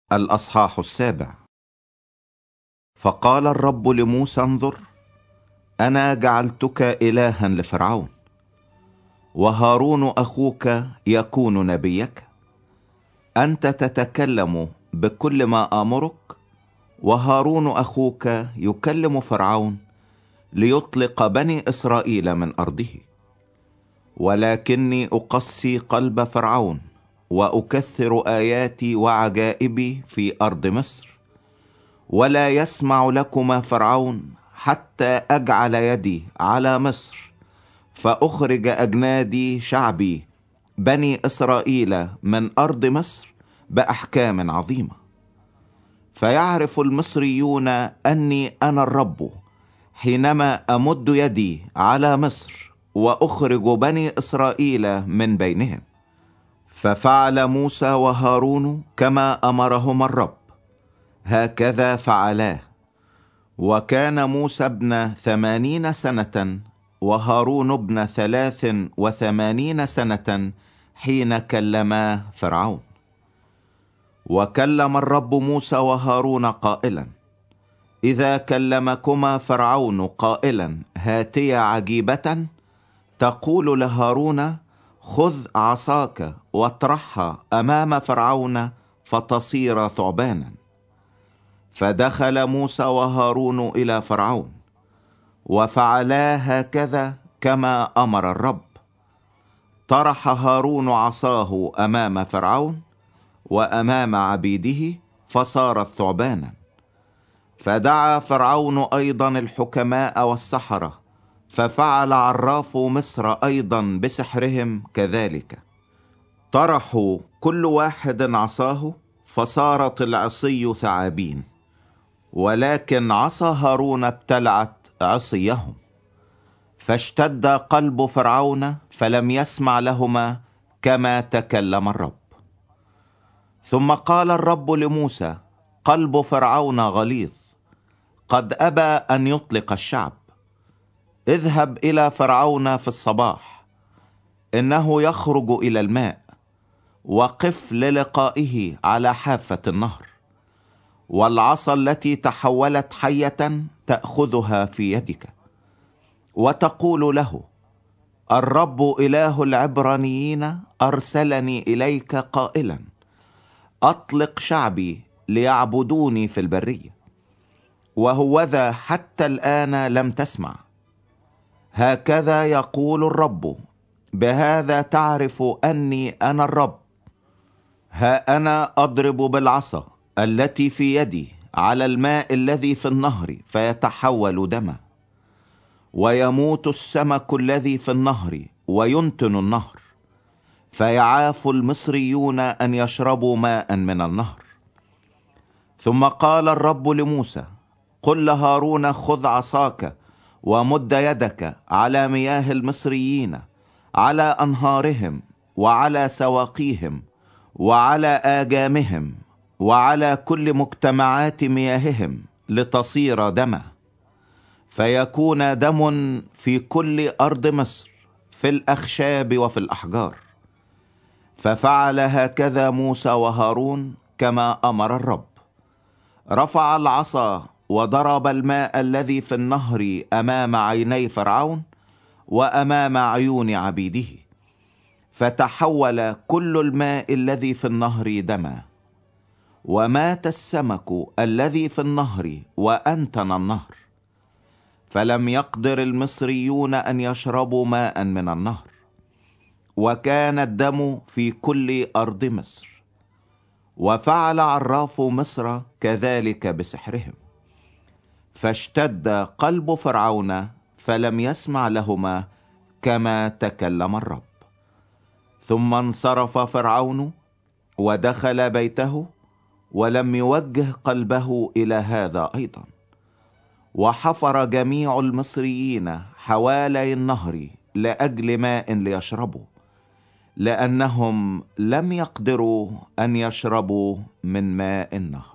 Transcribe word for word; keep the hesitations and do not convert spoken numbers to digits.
الأصحاح السابع. فقال الرب لموسى: انظر، أنا جعلتك إلها لفرعون، وهارون أخوك يكون نبيك. أنت تتكلم بكل ما آمرك، وهارون أخوك يكلم فرعون ليطلق بني إسرائيل من أرضه. ولكني أقسي قلب فرعون، وأكثر آياتي وعجائبي في أرض مصر، ولا يسمع لكما فرعون حتى أجعل يدي على مصر، فأخرج أجنادي شعبي بني إسرائيل من أرض مصر بأحكام عظيمة. فيعرف المصريون أني أنا الرب حينما أمد يدي على مصر وأخرج بني إسرائيل من بينهم. ففعل موسى وهارون كما أمرهما الرب، هكذا فعلاه. وكان موسى ابن ثمانين سنة وهارون ابن ثلاث وثمانين سنة حين كلما فرعون. وكلم الرب موسى وهارون قائلا: إذا كلمكما فرعون قائلا هاتيا عجيبة، تقول لهارون: خذ عصاك واطرحها أمام فرعون فتصير ثعبانا. فدخل موسى وهارون إلى فرعون، وفعلا هكذا كما أمر الرب. طرح هارون عصاه أمام فرعون وأمام عبيده فصارت ثعبانا. فدعا فرعون أيضا الحكماء والسحرة، ففعل عراف مصر أيضا بسحرهم كذلك. طرحوا كل واحد عصاه فصارت العصي ثعابين، ولكن عصا هارون ابتلعت عصيهم. فاشتد قلب فرعون فلم يسمع لهما كما تكلم الرب. ثم قال الرب لموسى: قلب فرعون غليظ، قد أبى أن يطلق الشعب. اذهب إلى فرعون في الصباح، إنه يخرج إلى الماء، وقف للقائه على حافة النهر. والعصا التي تحولت حية تأخذها في يدك، وتقول له: الرب إله العبرانيين أرسلني إليك قائلا: أطلق شعبي ليعبدوني في البرية، وهوذا حتى الآن لم تسمع. هكذا يقول الرب: بهذا تعرف أني أنا الرب. ها أنا أضرب بالعصا التي في يدي على الماء الذي في النهر فيتحول دما، ويموت السمك الذي في النهر وينتن النهر، فيعاف المصريون أن يشربوا ماء من النهر. ثم قال الرب لموسى: قل لهارون: خذ عصاك ومد يدك على مياه المصريين، على أنهارهم وعلى سواقيهم وعلى آجامهم وعلى كل مجتمعات مياههم، لتصير دما، فيكون دم في كل أرض مصر، في الأخشاب وفي الأحجار. ففعل هكذا موسى وهارون كما أمر الرب. رفع العصا وضرب الماء الذي في النهر أمام عيني فرعون وأمام عيون عبيده، فتحول كل الماء الذي في النهر دما. ومات السمك الذي في النهر وأنتن النهر، فلم يقدر المصريون أن يشربوا ماء من النهر، وكان الدم في كل أرض مصر. وفعل عراف مصر كذلك بسحرهم. فاشتد قلب فرعون فلم يسمع لهما كما تكلم الرب. ثم انصرف فرعون ودخل بيته، ولم يوجه قلبه إلى هذا أيضا. وحفر جميع المصريين حوالي النهر لأجل ماء ليشربوا، لأنهم لم يقدروا أن يشربوا من ماء النهر.